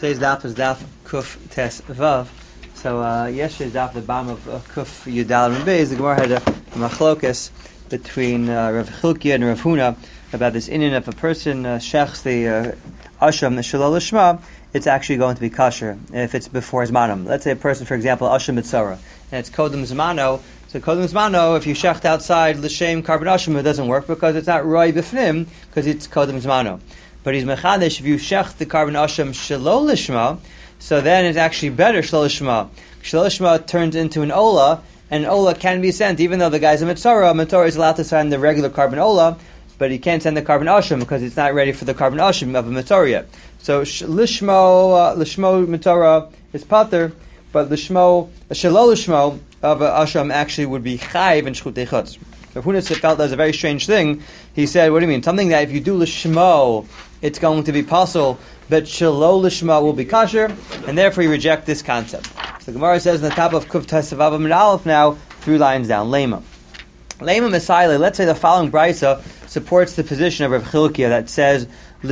Today's daf is daf Kuf Tes Vav. So yesterday's daf, the bottom of Kuf Yudal and Beis, the Gemara had a machlokas between Rav Chilkiah and Rav Huna about this inyan. If a person shechs the asham shalol lishma, it's actually going to be kosher if it's before his manam. Let's say a person, for example, asham mitzora, and it's kodem zmano. So kodem zmano, if you shecht outside l'shem carbon asham, it doesn't work because it's not roi b'fnim because it's kodem zmano. But he's mechadesh, if you shech the carbon asham shalol lishma, so then it's actually better shalol lishma. Shalol lishma turns into an ola, and ola can be sent, even though the guy's a mitzora is allowed to send the regular carbon ola, but he can't send the carbon asham because it's not ready for the carbon asham of a mitzora yet. So lishmo mitzora is pater, but shalol lishmo of a asham actually would be chayv and shchutei chutz. Rav Huna felt that was a very strange thing. He said, what do you mean? Something that if you do lishmo, it's going to be possible, but shalol lishma will be kosher, and therefore you reject this concept. So the Gemara says in the top of Kuf Tesavav Amid Aleph now, 3 lines down, Lema Mesaile, let's say the following brisa supports the position of Rav Chilkiah that says,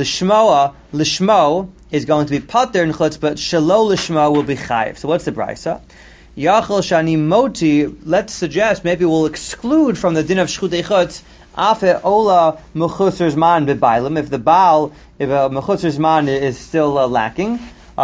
lishmo is going to be pater in chutz, but shalol lishma will be chayiv. So what's the brisa? Yachol shani moti, let's suggest, maybe we'll exclude from the din of shchutei chutz, afe ola mechutzer zman bebailim, if a mechutzer zman is still lacking,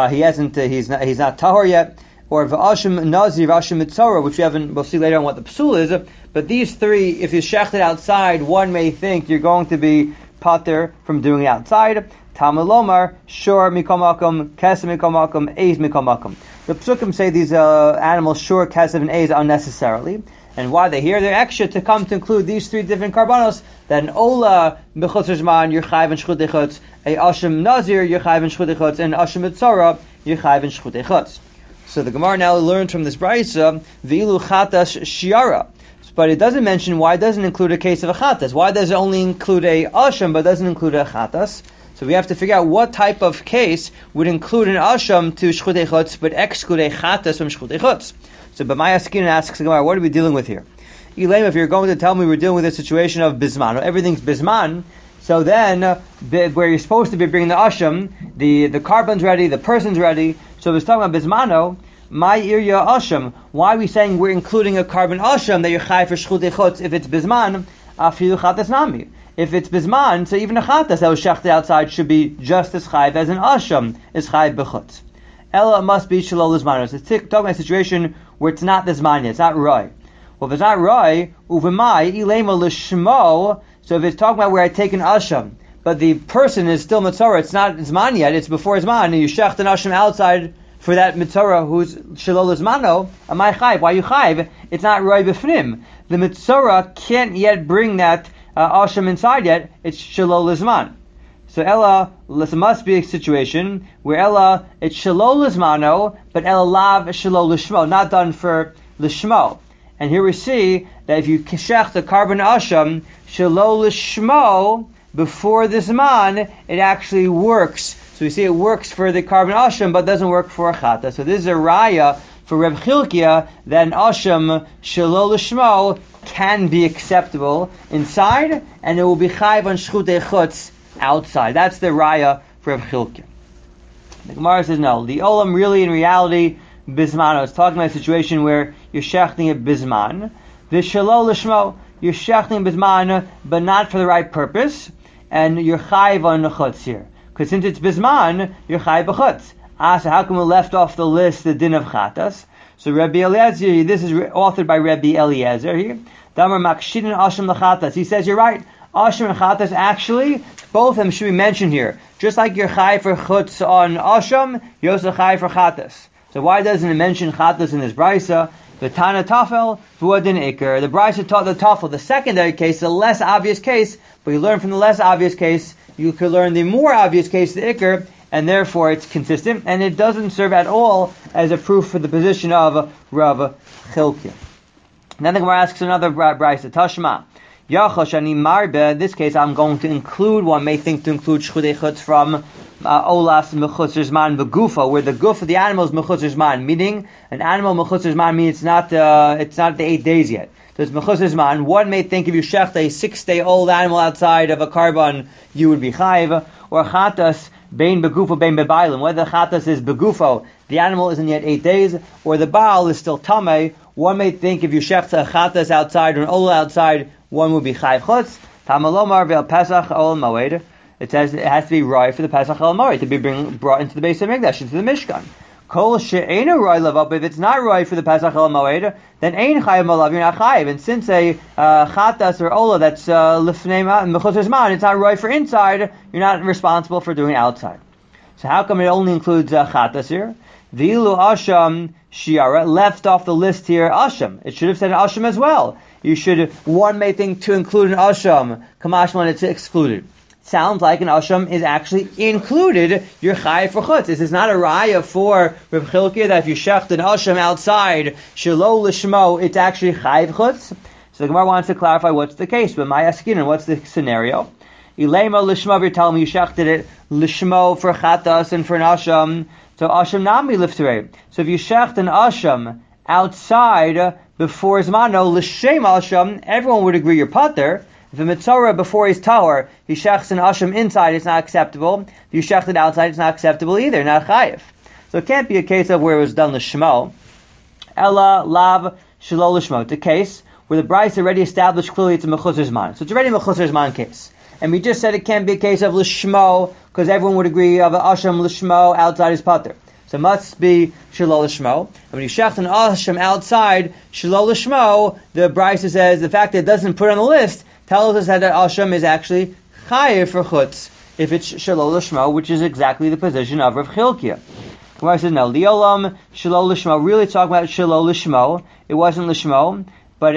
he's not tahor yet, or v'ashim nazir, v'ashim mitzora, which we'll see later on what the psul is, but these three, if you shecht it outside, one may think you're going to be pater from doing it outside. Tamalomar, shor mikomakum, kesem mikomakum, eiz mikomakum. The psukim say these animals, shor, kesem, and eiz, unnecessarily. And why they're here? They're extra to come to include these 3 different karbanos. That an ola b'chutzer zman, you're chayv and shchutei chutz. A ashim nazir, you're chayv and shchutei chutz. And ashim mitzora, you're chayv and shchutei chutz. So the Gemara now learns from this brisa, v'ilu chatas shiara. But it doesn't mention why it doesn't include a case of a chatas. Why does it only include a asham but doesn't include a chatas? So we have to figure out what type of case would include an asham to shchutei chutz but exclude a chatas from shchutei chutz. So B'maya Skin asks the Gemara, what are we dealing with here? Elaim, if you're going to tell me we're dealing with a situation of bisman, everything's bisman, so then where you're supposed to be bringing the asham, the carbon's ready, the person's ready, so it's talking about bismano, my irya asham, why are we saying we're including a carbon asham that you're chai for shchutei chutz if it's bisman, afilu chatas nami. If it's bisman, so even a chatas that was shechted outside should be just as chayv as an asham is chayv b'chutz. Ella must be shalol zman. So it's talking about a situation where it's not this man yet, it's not roy. Well, if it's not roy, uvemai ilema lishmo. So if it's talking about where I take an asham, but the person is still mitzora, it's not zman yet, it's before zman, and you shecht an asham outside for that mitzora who's shalol zmano, am I chayv? Why are you chayv? It's not roy b'fnim. The mitzora can't yet bring that asham inside yet. It's shalol zman. So Ella, this must be a situation where Ella, it's shalol lishmano, but Ella lav shalol lishmo, not done for lishmo. And here we see that if you kishech the carbon asham shalol lishmo before this man, it actually works. So we see it works for the carbon asham, but doesn't work for a chata. So this is a raya for Reb Chilkiah that an asham shalol lishmo can be acceptable inside, and it will be chayv on shchutei chutz outside. That's the raya for Reb Chilkiah. The Gemara says no. The olam really, in reality, bismano. It's talking about a situation where you're shechting it bisman. The shalol lishmo, you're shechting bisman, but not for the right purpose, and you're chayv on the chutz here. Because since it's bisman, you're chayv b'chutz. So how come we left off the list the din of chatas? So Rabbi Eliezer, this is authored by Rabbi Eliezer here. Damar makshidin asham l'chatas. He says you're right. Asham and chatas, actually, both of them should be mentioned here. Just like you're chai for chutz on asham, you're also chai for chatas. So why doesn't it mention chatas in this brisa? The Tana Tafel, Vuadin Iker. The brisa taught the Tafel, the secondary case, the less obvious case, but you learn from the less obvious case, you could learn the more obvious case, the Iker, and therefore it's consistent, and it doesn't serve at all as a proof for the position of Rav Chilkiah. Then the Gemara asks another brisa, Tashma. In this case, I'm going to include, one may think to include shchutei chutz from olas mechutzer zman begufa, where the guf of the animal is mechutzer zman, meaning an animal mechutzer zman means it's not the 8 days yet. So it's mechutzer zman. One may think if you shecht a 6-day-old animal outside of a carbon, you would be chayv, or chatas bein begufo, bein bebailim, whether the chatas is begufo, the animal isn't yet 8 days, or the baal is still tamei. One may think if you shechta a chatas outside or an ola outside, one would be chayv chutz. Tamalomar ve'al pesach ol moed. It says it has to be roi for the pesach ol moed to be brought into the base of Mikdash, into the Mishkan. Kol she'ena roi lavav. If it's not roi for the pesach ol moed, then ein chayv malav. You're not chayv. And since a chatas or ola that's lifnei mechutz zman, it's not roi for inside, you're not responsible for doing outside. So how come it only includes chatas here? Vilu asham shiara, left off the list here asham. It should have said asham as well. One may think to include an asham, kamashman it's excluded. Sounds like an asham is actually included. You're chayiv for chutz. This is not a raya for Reb Chilkiah that if you shecht an asham outside, shelo lishmo, it's actually chayiv chutz. So the Gemara wants to clarify what's the case. But my askinan, what's the scenario? Ilema lishmo, you're telling me you shechted it lishmo for chatas and for an asham. So asham nami lifterei. So if you shecht an asham outside before zmano l'shem asham, everyone would agree you're pater. If a mitzorah before he's tahor, he shechts an asham inside, it's not acceptable. If you shecht it outside, it's not acceptable either, not chayiv. So it can't be a case of where it was done l'shmo. Ella lav shelo l'shmo. It's a case where the Bryce already established clearly it's a mechutzer zman. So it's already a mechutzer zman case. And we just said it can't be a case of l'shmo, because everyone would agree of an asham l'shmo outside is pater. So it must be shelo l'shmo. And when you shecht an asham outside, shelo l'shmo, the Bryce says the fact that it doesn't put it on the list tells us that the asham is actually chayiv for chutz if it's shelo l'shmo, which is exactly the position of Rav Chilkiah. Gemara says no, liolam shelo l'shmo. Really talking about shelo l'shmo. It wasn't l'shmo, but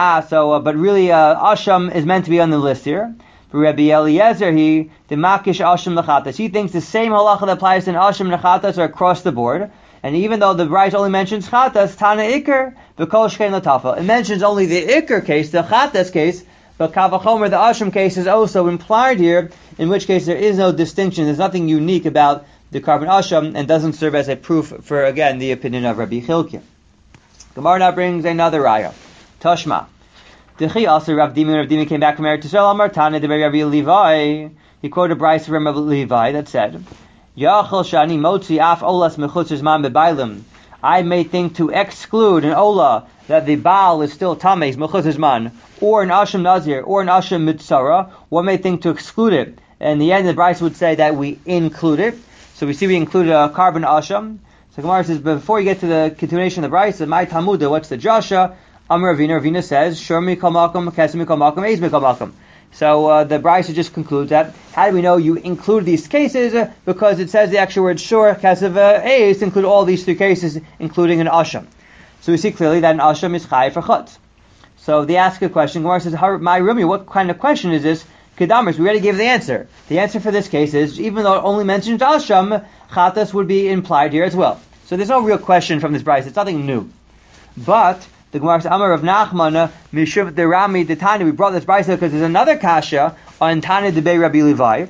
really asham is meant to be on the list here. Rabbi Eliezer, the makish asham lechatas. He thinks the same halacha that applies to asham and lechatas are across the board. And even though the Bryce only mentions chatas, tana ikar, v'kol shkein latafa. It mentions only the ikar case, the chatas case, but kavachomer, the asham case, is also implied here, in which case there is no distinction. There's nothing unique about the carbon asham, and doesn't serve as a proof for, again, the opinion of Rabbi Chilkiah. Gemara now brings another raya. Tashma. Dechi also Rav Dimi came back from Eretz Yisrael. Amar Tana de Rabbi Levi. He quoted a brayso from Rabbi Levi that said, Yachol shani motzi af olas mechutz zman bebailim. I may think to exclude an ola that the baal is still tamei mechutz zman, or an asham nazir, or an asham mitzara. One may think to exclude it. And in the end, the brayso would say that we include it. So we see we included a carbon asham. So Gemara says, before you get to the continuation of the brayso, my Talmuda, what's the Joshua? Amar Ravina says, Shor mikol makom, kesem mikol makom, eiz mikol makom. So the Brisa just concludes that, how do we know you include these cases? Because it says the actual word shor, kesev, eiz, include all these three cases, including an asham. So we see clearly that an asham is chayiv for chutz. So they ask a question, Gemara says, my Rumi, what kind of question is this? Kedamers, we already gave the answer. The answer for this case is, even though it only mentions asham, chatas would be implied here as well. So there's no real question from this Brisa, it's nothing new. But the Gemara says, Amar of Nachman, Mishuv de Rami de Tani. We brought this brayso because there's another kasha on Tani de Bei Rabbi Levi.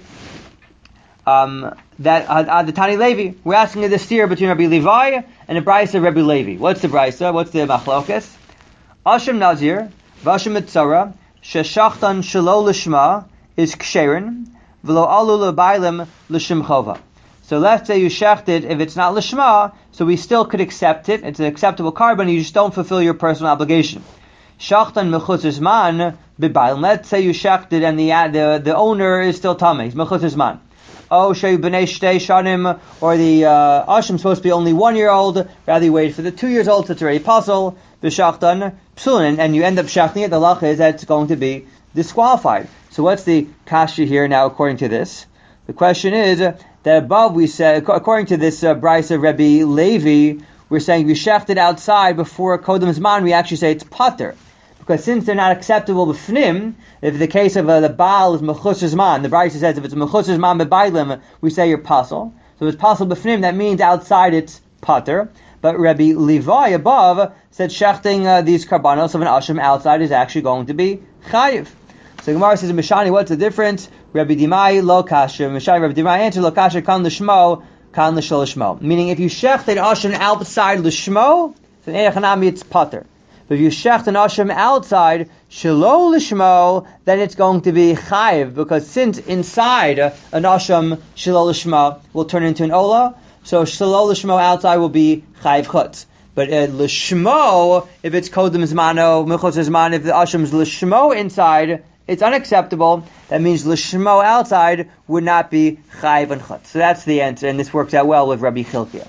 That the Tani Levi. We're asking the steer between Rabbi Levi and the brayso of Rabbi Levi. What's the brayso? What's the machlokas? Asham Nazir, Vasham Mitzara, Sheshachtan Shelo Lishma is Ksherin, V'lo Alu Lebailim L'Shem Chova. So let's say you shecht it, if it's not lishma, so we still could accept it. It's an acceptable carbon, you just don't fulfill your personal obligation. Shachtan mechutz zman b'bayim. Let's say you shecht it and the owner is still tamei, he's mechutz zman. Oh, shei b'nei shtei shanim, or the asham supposed to be only 1 year old, rather you wait for the 2 years old, so it's already puzzle, b'shachtan psulin, and you end up shechting it, the lach is that it's going to be disqualified. So what's the kasha here now according to this? The question is, that above we said, according to this brayso of Rabbi Levi, we're saying we shechted outside before Kodem Zman, we actually say it's pater. Because since they're not acceptable b'fnim, if the case of the Baal is mechutz zman, the brayso says if it's mechutz zman b'bailim, we say you're pasul. So if it's pasul b'fnim, that means outside it's pater. But Rabbi Levi above said shechting these karbanos of an asham outside is actually going to be chayiv. So Gemara says, Mishani, what's the difference? Rabbi Dimai lo kasha. Mishani, Rabbi Dimai answered lo kasha kan l'shmo, kan l'shol l'shmo. Meaning, if you shecht an asham outside l'shmo, then it's pater. But if you shecht an asham outside, shelo lishmo, then it's going to be chayiv, because since inside an asham shelo lishmo will turn into an ola, so shelo lishmo outside will be chayiv chutz. But lishmo, if it's kodem zmano, milchos zman, if the asham's lishmo inside, it's unacceptable. That means lishmo outside would not be chayiv and chutz. So that's the answer, and this works out well with Rabbi Chilkiah.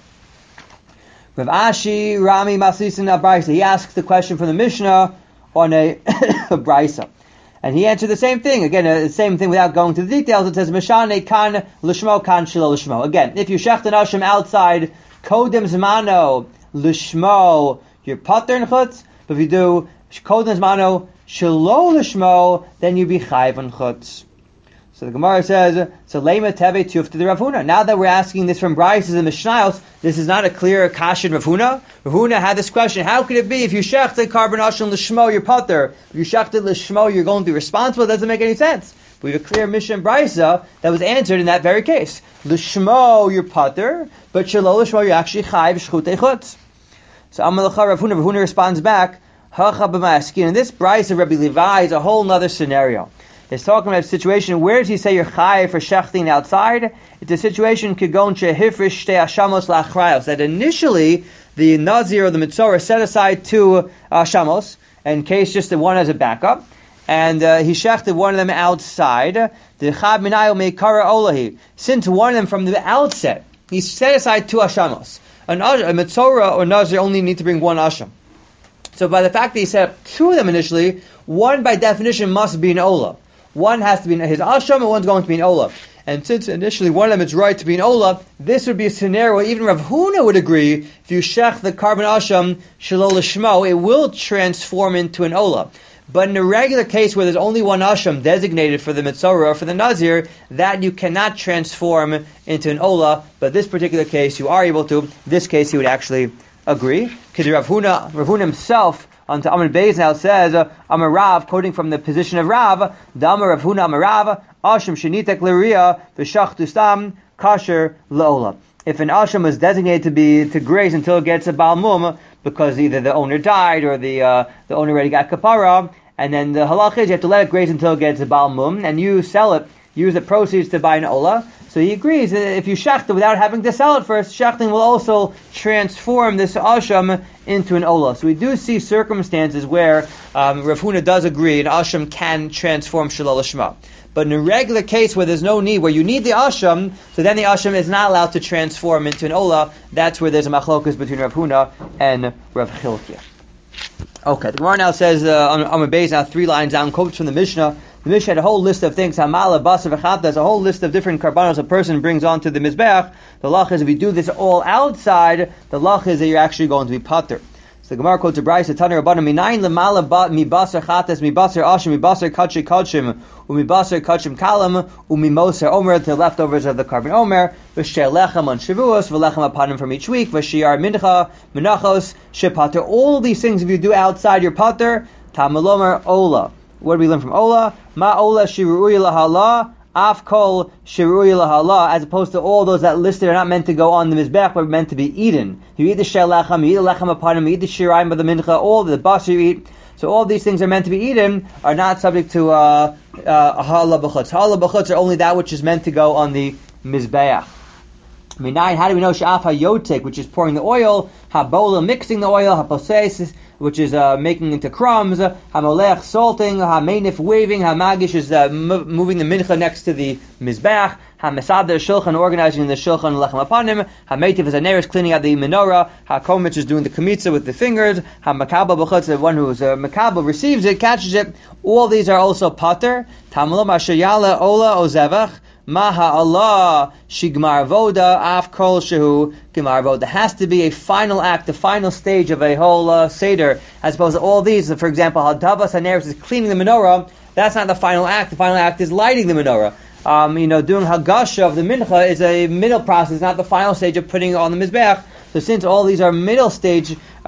Rav Ashi, Rami, Maslisin, Brisa. He asks the question from the Mishnah on a Brisa. And he answered the same thing. Again, the same thing without going to the details. It says, Mishane kan lishmo kan shelo lishmo. Again, if you shecht an asham outside, kodem zmano lishmo, you're pater and chutz. But if you do kodem zmano shelo lishmo, then you be chayv and chutz. So the Gemara says, so lema teve tuf to the Rav Huna. Now that we're asking this from Brisa and Mishnayos, this is not a clear kasha in Rav Huna. Rav Huna had this question: how could it be if you shecht a carbon asham l'shmo, you're pater? If you shecht it l'shmo, you're going to be responsible? It doesn't make any sense. We have a clear Mishnah in Brisa that was answered in that very case. L'shmo, you're pater, but shelo l'shmo, you're actually chayv shchutei chutz. So Amalacha Rav Huna responds back, hacha b'ma'askin. In this Brisa, Rabbi Levi is a whole other scenario. It's talking about a situation. Where does he say you're chayiv for shechting outside? It's a situation kigon shehifrish shtei ashamos lachrayos. That initially the nazir or the mitzorah set aside two ashamos in case just the one as a backup, and he shechted one of them outside. The chab minayo meikara olahi. Since one of them from the outset he set aside two ashamos. A mitzorah or nazir only need to bring one asham. So by the fact that he set up two of them initially, one by definition must be an olah. One has to be his asham and one's going to be an olah. And since initially one of them is right to be an olah, this would be a scenario where even Rav Huna would agree, if you shech the carbon asham shelo lishmo, it will transform into an olah. But in a regular case where there's only one asham designated for the mitzorah or for the nazir, that you cannot transform into an olah. But this particular case you are able to. This case he would actually agree. Because Rav Huna himself on Amar Beis now says, Amar Rav, quoting from the position of Rav, Damar Rav Huna Amar Rav, Asham shenitek l'riya v'shachtu stam kasher la'ola. If an asham is designated to graze until it gets a balmum, because either the owner died or the owner already got kapara, and then the halach is you have to let it graze until it gets a balmum, and you sell it, use the proceeds to buy an ola. So he agrees that if you shecht it without having to sell it first, shechting will also transform this asham into an olah. So we do see circumstances where Rav Huna does agree an asham can transform shelo lishma. But in a regular case where there's no need, where you need the asham, so then the asham is not allowed to transform into an olah. That's where there's a machlokas between Rav Huna and Rav Chilkiah. Okay, the Gemara now says on Amar Beis, now 3 lines down, quotes from the Mishnah. The Mishnah had a whole list of things. Hamala, Basa, V'chata. There's a whole list of different karbanos a person brings onto the mizbeach. The lach is if you do this all outside, the lach is that you're actually going to be pater. So the Gemara quotes a Brisa, Tanir Rabbanim, Minayin lemala mi basar chatas, mi basar ashim, mi basar kachim kachim, umi basar kachim kalam, umi moser omer, the leftovers of the carbon omer, v'sheh lechem on shavuos, v'lechem apanim from each week, v'shiyar mincha, menachos, shepater. All these things, if you do outside your pater, tamalomer ola. What do we learn from Ola? Ma Ola shiru'i lahala, af kol shiru'i lahala, as opposed to all those that listed are not meant to go on the mizbech, but meant to be eaten. You eat the shel lechem, you eat the lechem upon him, you eat the shirayim of the mincha, all the basar you eat. So all these things are meant to be eaten, are not subject to hala b'chutz. Hala b'chutz are only that which is meant to go on the mizbeach. Minayin, how do we know sha'af hayotek, which is pouring the oil, habola, mixing the oil, haposes, which is making into crumbs, hamolech, salting, hamenif, waving, hamagish is moving the mincha next to the mizbeach, hamesader, shulchan, organizing the shulchan, lechem apanim, hametiv is a neris, cleaning out the menorah, hakomich is doing the kamitza with the fingers, hamakabel b'chutz, the one who's makabel receives it, catches it. All these are also pater. Tamalom ashayala ola ozevach, Maha Allah shigmar voda af kol shehu gemar voda. Has to be a final act, the final stage of a whole seder, as opposed to all these. For example, hadavas haneres is cleaning the menorah. That's not the final act. The final act is lighting the menorah. Doing hagasha of the mincha is a middle process, not the final stage of putting it on the mizbeach. So since all these are middle stage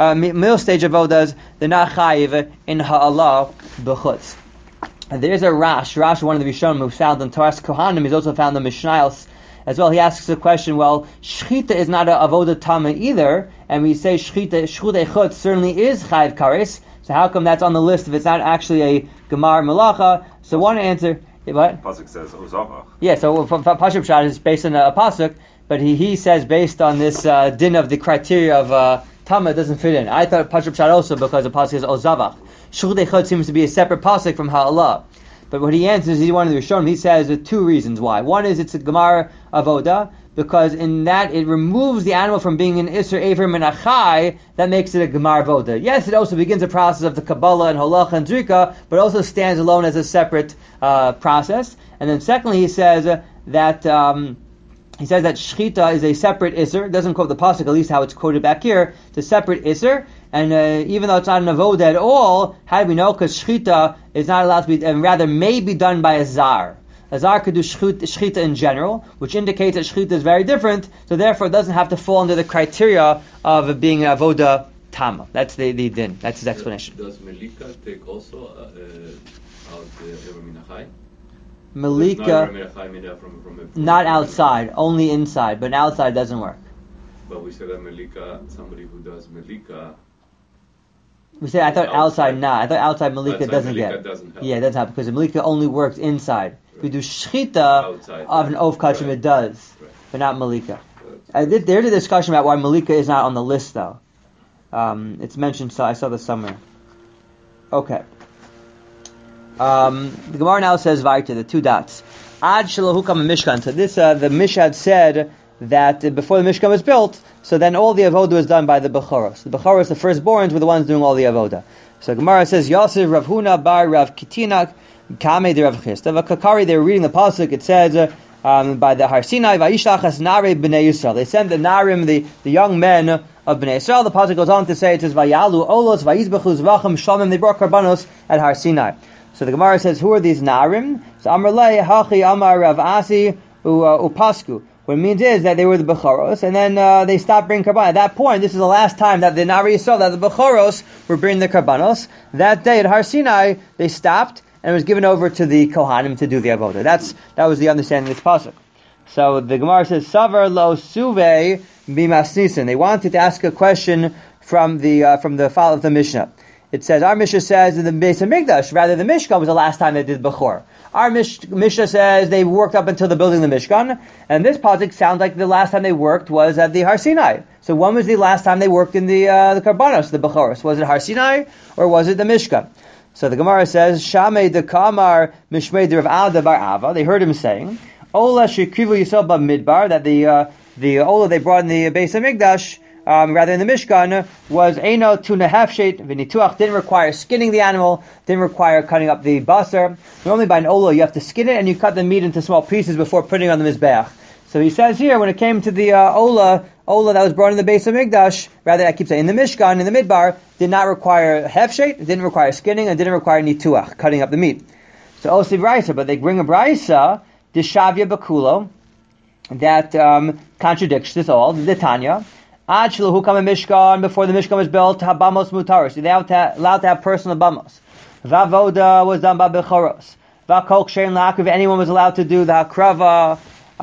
avodas, they're not chayiv in ha'Allah b'chutz. And there's a Rash, one of the Rishonim who's found in Toras Kohanim, he's also found in Mishnayos as well. He asks the question, well, Shechita is not a Avodah Tama either, and we say Shechita Chutz certainly is Chayiv Kares, So how come that's on the list if it's not actually a Gemar Malacha? So one answer, what? Pasuk says Ozavach. Yeah, so Pashup Shad is based on a Pasuk, but he says based on this din of the criteria of Tama, it doesn't fit in. I thought Pashup Shad also because the Pasuk is Ozavach. Shchuch Echad seems to be a separate Pasuk from Ha'alah. But what he answers, he wanted to show him, he says there are two reasons why. One is it's a Gemar Avoda, because in that it removes the animal from being an Isser Avrim and Achai, that makes it a Gemar Avoda. Yes, it also begins a process of the Kabbalah and Halacha and Zrika, but also stands alone as a separate process. And then secondly, he says that Shechita is a separate Isser. It doesn't quote the Pasuk, at least how it's quoted back here. It's a separate Isser. And even though it's not an avoda at all, how do we know? Because shchita is not allowed to be, and rather may be done by a zar. A zar could do shchita in general, which indicates that shchita is very different, so therefore it doesn't have to fall under the criteria of being an avoda tama. That's the din. That's his explanation. Does Melika take also out the Minachai? Malika, not outside, only inside, but outside doesn't work. But we said that Melika, somebody who does Melika. We said I thought outside not. I thought outside Malika doesn't Malika get. Doesn't help. Yeah, it doesn't help because Malika only works inside. Right. If we do shchita outside, of an Ov Kachim, it does, but not Malika. Right. There's a discussion about why Malika is not on the list though. It's mentioned, so I saw this somewhere. Okay. The Gemara now says Vaita, the two dots. Ad Shalahukam Mishkan. So this, the Mishad said that before the Mishkan was built, so then all the avoda was done by the Bechoros. The Bechoros, the firstborns, were the ones doing all the avoda. So Gemara says, Yosef Rav Huna bar Rav Kitinak Kame de Rav Chisda. Kakari, they were reading the pasuk. It says by the Har Sinai, Vayishlachas Nare Bnei Yisrael. They sent the Narim, the young men of Bnei Yisrael. The pasuk goes on to say, it says Vayalu Olos Vayizbechu Zvachim Shalom. They brought karbanos at Har Sinai. So the Gemara says, who are these Narim? So Amar Lei Hachi Amar Rav Asi Upasku. What it means is that they were the Bechoros, and then they stopped bringing karbanos. At that point, this is the last time that the Nari saw that the Bechoros were bringing the karbanos. That day at Har Sinai, they stopped, and it was given over to the Kohanim to do the avodah. That was the understanding of this pasuk. So the Gemara says, Savar lo suve bimasnisin. They wanted to ask a question from the file of the Mishnah. It says, our Mishnah says in the Beis HaMikdash, rather the Mishkan was the last time they did Bechor. Our Mishnah says they worked up until the building of the Mishkan, and this pasuk sounds like the last time they worked was at the Har Sinai. So when was the last time they worked in the Karbanos, the Bechoros? Was it Har Sinai, or was it the Mishkan? So the Gemara says, Shamei de Kamar Mishmei de Rav Ada bar Ava, they heard him saying, Ola shekrivu yisrael b'midbar, that the Ola they brought in the Beis HaMikdash, rather in the Mishkan, was Eino Tuna Hefshet V'nituach, didn't require skinning the animal, didn't require cutting up the basar. Normally by an Ola you have to skin it and you cut the meat into small pieces before putting it on the Mizbeach. So he says here, when it came to the Ola that was brought in the Beis HaMikdash, rather I keep saying in the Mishkan, in the Midbar, did not require Hefshet, didn't require skinning, and didn't require Nituach, cutting up the meat. So Osi Braisa, but they bring a Braisa, Dishavya Bakulo, that contradicts this all, the Tanya. Ad shelu kam Mishkan, before the Mishkan was built, habamos mutaros. They allowed to have personal bamos. Vavoda was done by bechoros. Vakol kshein la'akriv, anyone was allowed to do the hakrava.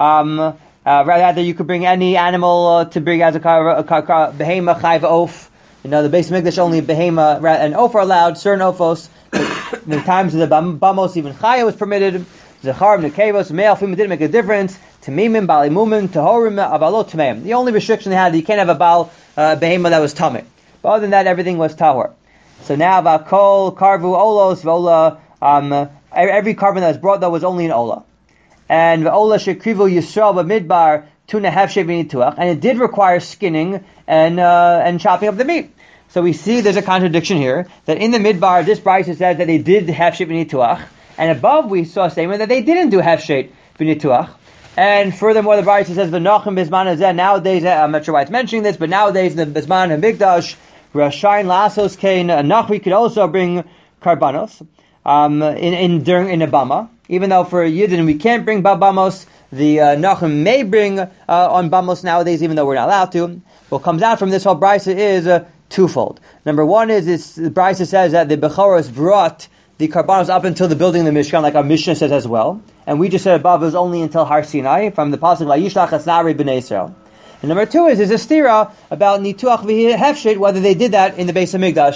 Rather, you could bring any animal to bring as a behema chayv oaf. You know, the Beis HaMikdash only behema and oaf are allowed. Certain ofos, in the times of the bamos, even chaya was permitted. Zecharim, nekevos, male, female, didn't make a difference. Tamimim, bali mumim, tahorim, avalot tameim. The only restriction they had, you can't have a bal behema that was tameh. But other than that, everything was tahor. So now, vakol, karvu, olos, vola, every carbon that was brought though was only an ola. And ola shekrivu yisrael b'midbar tuna hefshe v'nituach, and it did require skinning and chopping up the meat. So we see there's a contradiction here that in the midbar, this brisa says that they did hefshe v'nituach, and above we saw a statement that they didn't do hefshe v'nituach. And furthermore, the Brisa says, "V'nochem bisman hazeh." Nowadays, I'm not sure why it's mentioning this, but nowadays in the bisman hamikdash, rashayin lasos kein nachri could also bring karbanos in a bama. Even though for Yidden we can't bring babamos, the nachrim may bring on bamos nowadays, even though we're not allowed to. What comes out from this whole Brisa is twofold. Number one is the Brisa says that the Bechoros brought the karbanos up until the building of the Mishkan, like our Mishnah says as well. And we just said above it was only until Har Sinai, from the pasuk Vayishlach Asnari B'nei Yisrael. And number two is a stira about Nituach V'Hefshet, whether they did that in the Beis HaMikdash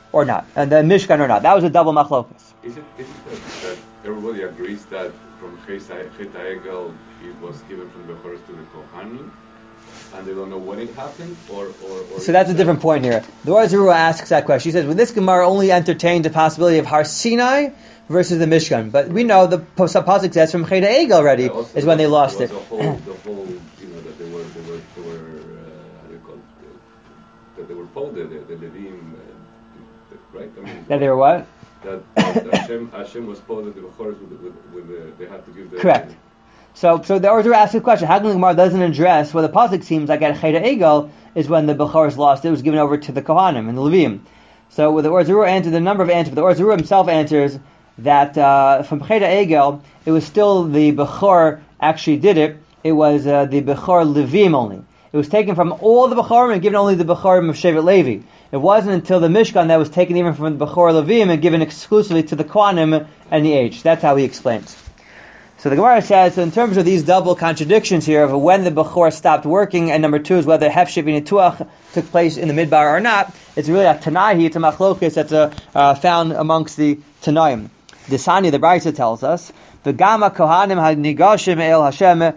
or not, and the Mishkan or not. That was a double machlokas. Is it that everybody agrees that from Chet HaEgel it was given from the Bechoros to the Kohanim, and they don't know when it happened, or so that's a different point here. The Or Zarua asks that question. She says, "Well, this Gemara only entertained the possibility of Har Sinai versus the Mishkan, but we know the pasuk says from Chet HaEgel already is when they lost it." The whole, that they were how do you call it? That they were folded, the Levim, right? I mean, That they were what? That Hashem was folded the Bechoros with they had to give the correct. So the Or Zarua asks the question: how come the Gemara doesn't address where the pasuk seems like at Chet HaEgel is when the Bechoros lost it was given over to the Kohanim and the Levim? So with the Or Zarua answers the number of answers, but the Or Zarua himself answers that from Chet HaEgel it was still the Bechor actually did it. It was the Bechor Levim only. It was taken from all the Bechorim and given only the Bechorim of Shevet Levi. It wasn't until the Mishkan that was taken even from the Bechor Levim and given exclusively to the Kohanim and the age. That's how he explains. So the Gemara says, so in terms of these double contradictions here of when the Bechor stopped working, and number two is whether Hefshev Nituach took place in the Midbar or not, it's really a Tanahi, it's a Machlokes that's found amongst the Tanaim. The Sani, the Brisa tells us, V'gama Kohanim ha'nigashim el Hashem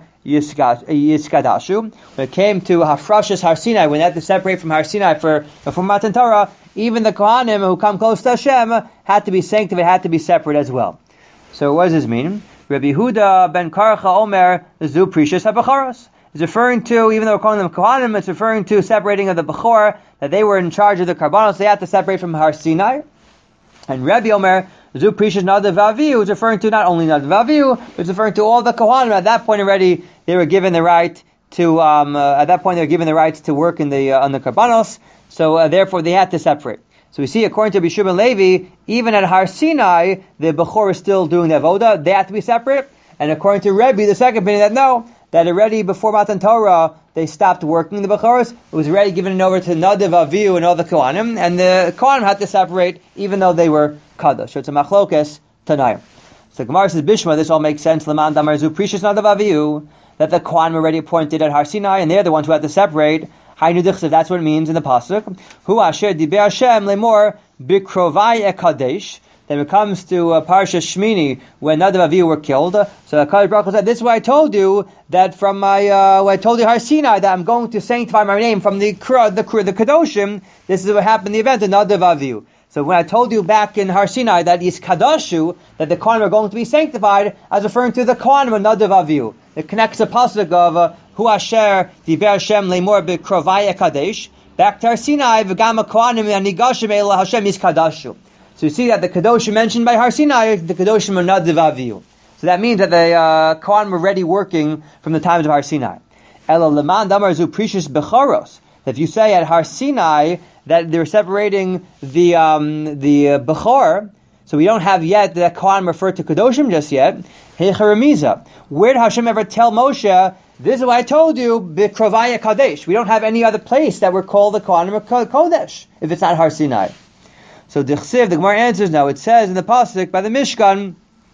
Yiskadashu. When it came to Hafrashas Har Sinai, when they had to separate from Har Sinai for Matan Torah, even the Kohanim who come close to Hashem had to be sanctified, had to be separate as well. So what does this mean? Rabbi Huda ben Karcha Omer Zu Precious HaBechoros. It's referring to, even though we're calling them Kohanim, it's referring to separating of the Bechor, that they were in charge of the Karbanos, they had to separate from Har Sinai. And Rabbi Omer Zu Precious Nadav Avihu is referring to not only Nadav Avihu, but it's referring to all the Kohanim. At that point already, they were given the right to, at that point they were given the rights to work in the on the Karbanos, so therefore they had to separate. So we see, according to Bishub and Levi, even at Har Sinai, the Bechor is still doing the Avoda. They have to be separate. And according to Rebbe, the second opinion, that no, that already before Matan Torah, they stopped working the Bechoros. It was already given over to Nadav Avihu and all the Kohanim. And the Kohanim had to separate, even though they were Kadosh. So it's a Machlokes Tanayim. So Gemara says, Bishma, this all makes sense. Laman Damar Zu Precious Nadav Avihu, that the Kohanim already appointed at Har Sinai, and they're the ones who had to separate. That's what it means in the pasuk. Hu asher diber Hashem lemor bikrovai ekadesh. Then it comes to Parsha Shmini when Nadav Avihu were killed. So HaKadosh Baruch Hu said, "This is why I told you that from my when I told you Har Sinai that I'm going to sanctify my name from the Kadoshim. This is what happened in the event of Nadav Avihu." So when I told you back in Har Sinai that is Kadashu, that the Kohanim are going to be sanctified, I was referring to the Kohanim of Nadav Avihu. It connects the pasuk of Hu Asher Diber Hashem Lemor B'Krovai Ekadesh back to Har Sinai V'Gama Kohanim Anigashim El Hashem is Kadashu. So you see that the Kadoshim mentioned by Har Sinai is the Kadoshim of Nadav Avihu. So that means that the Kohanim were already working from the times of Har Sinai. Ela Leman Damar Zu Precious Bechoros. If you say at Har Sinai that they're separating the Bechor, so we don't have yet that Kohanim referred to Kadoshim just yet. Heicheremiza. Where did Hashem ever tell Moshe, this is what I told you, B'Krovaya Kadesh? We don't have any other place that we're called the Kohanim of Kodesh, if it's not Har Sinai. So the Gemara answers, no, it says in the pasuk by the Mishkan,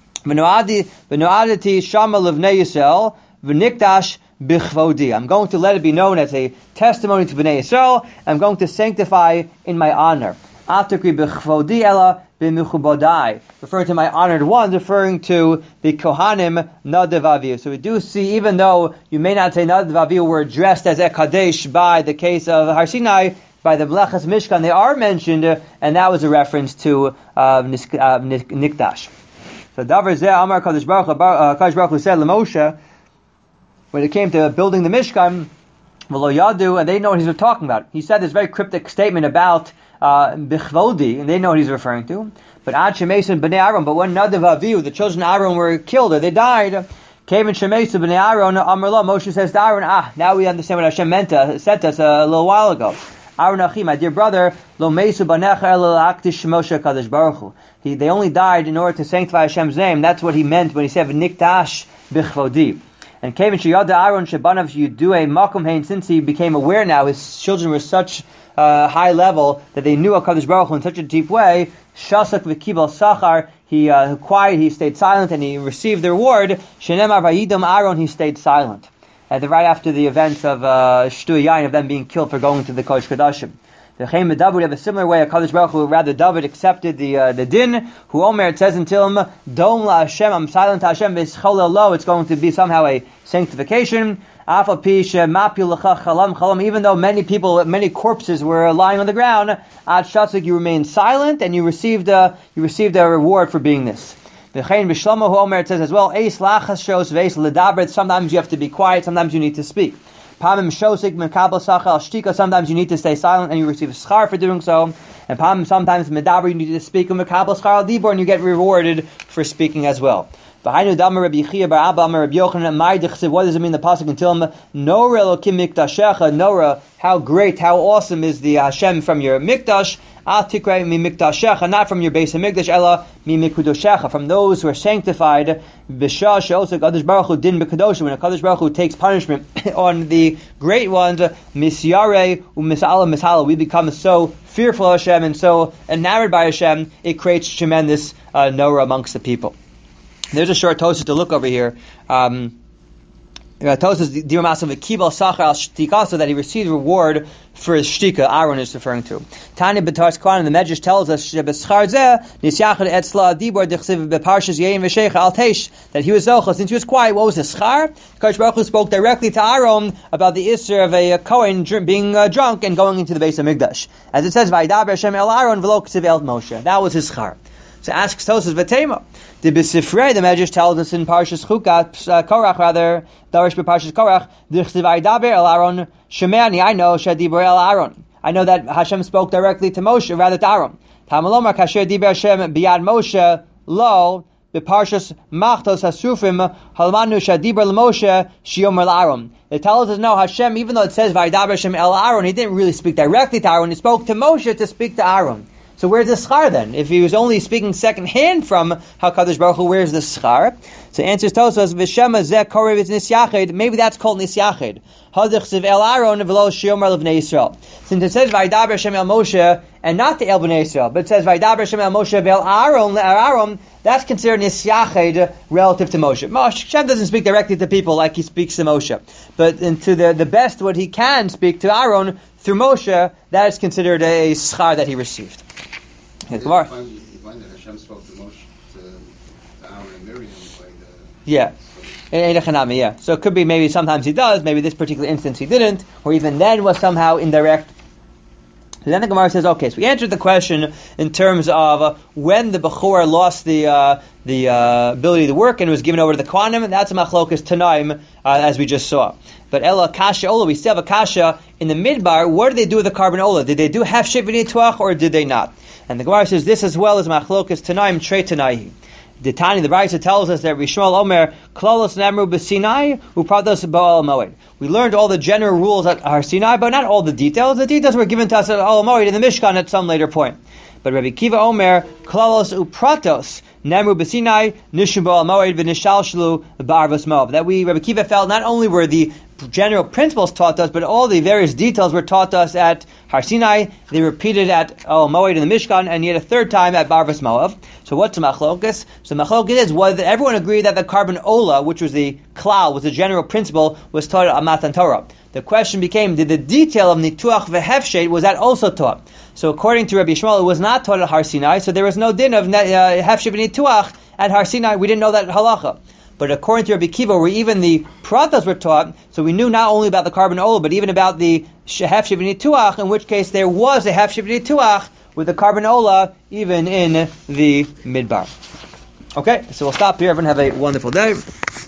V'no'adati shama levnei Yisrael, v'nikdash b'chvodi. I'm going to let it be known as a testimony to Bnei Yisrael. I'm going to sanctify in my honor. Atakri b'chvodi ela b'michubodai. Referring to my honored ones, referring to the Kohanim Nadav Avihu. So we do see, even though you may not say Nadav Avihu were addressed as Ekadesh by the case of Har Sinai, by the Melechas Mishkan, they are mentioned, and that was a reference to Nikdash. So Davar Zeh Amar Kadosh Baruch Hu said LeMoshe, when it came to building the Mishkan, V'lo Yadu, and they know what he's talking about. He said this very cryptic statement about B'chvodi, and they know what he's referring to. But Ad Shemesu B'nei Aaron, but when Nadav Avihu, the children of Aaron were killed or they died, came in Shemesu B'nei Aaron, Amar Lo, Moshe says to Aaron, now we understand what Hashem said to us a little while ago. Aaron Achi, my dear brother, Lo Mesu Banecha Ela L'Akdish Moshe Kadosh Baruch Hu. They only died in order to sanctify Hashem's name. That's what he meant when he said Nikdash B'chvodi. And Kevin Shiyada Aaron Shebanav Yudue Makom Hein, since he became aware now, his children were such high level that they knew HaKadosh Baruch Hu in such a deep way, Shasak V'Kibal Sachar, he quiet, he stayed silent, and he received the reward. Shenemar Vayidam Aaron, he stayed silent. Right after the events of Shtu Yain, of them being killed for going to the Kodesh Kodashim. The Chaim David have a similar way. HaKadosh Baruch Hu, rather David accepted the din. Who Omer, it says in Tehillim, Dom la Hashem, I'm silent to Hashem, v'scholel lo, it's going to be somehow a sanctification. Afal pi shemapiu lecha chalam chalam, even though many corpses were lying on the ground, ad shatzuk, you remained silent, and you received a reward for being this. The Chaim B'Shlomo Hu Omer, it says as well, Eis lachas shos veis ledabret, sometimes you have to be quiet, sometimes you need to speak. Pamim shosik mekabel sachal shtika, sometimes you need to stay silent and you receive a schar for doing so. And pamim, sometimes medaber, you need to speak mekabel schar al dibor, and you get rewarded for speaking as well. What does it mean in the pasuk in Tehillim? Nora Elokim mikdashecha, Nora, how great, how awesome is the Hashem from your mikdash. Al tikrei mi mikdashecha, not from your base of mikdash, ela mi mikudoshecha, from those who are sanctified. B'shah she'osek Kadosh Baruch Hu din b'kadosh, when a Kadosh Baruch Hu takes punishment on the great ones, misyare u'misala mishala, we become so fearful of Hashem and so enamored by Hashem, it creates tremendous Nora amongst the people. There's a short Tosfos to look over here. Tosfos Divrei Masav Kibal Sachar al Shtika, so that he received reward for his shtika. Aaron is referring to. Tanya B'Taras Kohanim, the Medrash tells us Shebeschar Zeh Nisyachad Etzla Dibor Dichsiv Beparshas Yein V'Sheich Al Teish, that he was zocha since he was quiet. What was the schar? Kadosh Baruch Hu spoke directly to Aaron about the issur of a Kohen being drunk and going into the base of Mikdash, as it says Vaydaber Hashem El Aaron V'Lo Ksiv El Moshe. That was his schar. So asks Tosfos V'Tema. The B'Sifrei, the Medrash tells us in Parshas Korach, rather, Darish B'Parshas Korach, D'chsiv Vaydaber El Aaron Shemeani, I know Shadibor El Aaron. I know that Hashem spoke directly to Moshe, rather to Aaron. Tamalomar Kasher Diber Hashem B'Yad Moshe Lo B'Parshas Machtos Hasufim Halmanu Shadibor LeMoshe Shiomer LaAaron. It tells us no, Hashem, even though it says Vaydaber Hashem El Aaron, he didn't really speak directly to Aaron. He spoke to Moshe to speak to Aaron. So where's the schar then? If he was only speaking second hand from HaKadosh Baruch Hu, where's the schar? So answers tells us, V'shema zeh korev is nisyachid, maybe that's called nisyachid. Hadich el Aaron v'lo shiomar l'vnei Yisrael. Since it says Vaydaber Hashem el Moshe, and not the El Bnei Yisrael, but it says Vaydaber Hashem el Moshe v'el Aaron, that's considered nisyachid relative to Moshe. Hashem doesn't speak directly to people like he speaks to Moshe. But into the best what he can speak to Aaron through Moshe, that is considered a schar that he received. You find that Hashem spoke to Moshe, to Aaron and Miriam by the... Yeah. Yeah. So it could be maybe sometimes he does, maybe this particular instance he didn't, or even then was somehow indirect. So then the Gemara says, okay, so we answered the question in terms of when the Bechor lost the ability to work and was given over to the Kohanim, that's a machlokas Tanaim, as we just saw. But Ella Kasha Ola, we still have a Kasha in the Midbar. What did they do with the carbon Ola? Did they do half Shivini Tuach or did they not? And the Gemara says this as well as machlokas Tanaim Trei Tanaihi. The Tani, the Brisa tells us that Rishmal Omer Klolos Namru B'Sinai Uprados Ba'al Moed. We learned all the general rules at Har Sinai, but not all the details. The details were given to us at Al Moed in the Mishkan at some later point. But Rabbi Kiva Omer Klolos Upratos Namru B'Sinai Nishum Ba'al Moed V'Nishalshlu Ba'arvos Moab. That Rabbi Kiva felt not only were the general principles taught us, but all the various details were taught us at Har Sinai. They repeated at Al Moed in the Mishkan, and yet a third time at Barvas Moav. So what's the machlokas? So the machlokas is whether everyone agreed that the carbon Ola, which was the klal, was the general principle, was taught at Matan Torah. The question became, did the detail of Nituach v'Hefshet, was that also taught? So according to Rabbi Yishmael, it was not taught at Har Sinai, so there was no din of Hefshet v'Nituach at Har Sinai. We didn't know that halacha. But according to Rabbi Kiva, where even the pratas were taught, so we knew not only about the carbon Ola, but even about the Hefshet v'Nituach, in which case there was a Hefshet v'Nituach with the carbon Ola, even in the Midbar. Okay, so we'll stop here. Everyone have a wonderful day.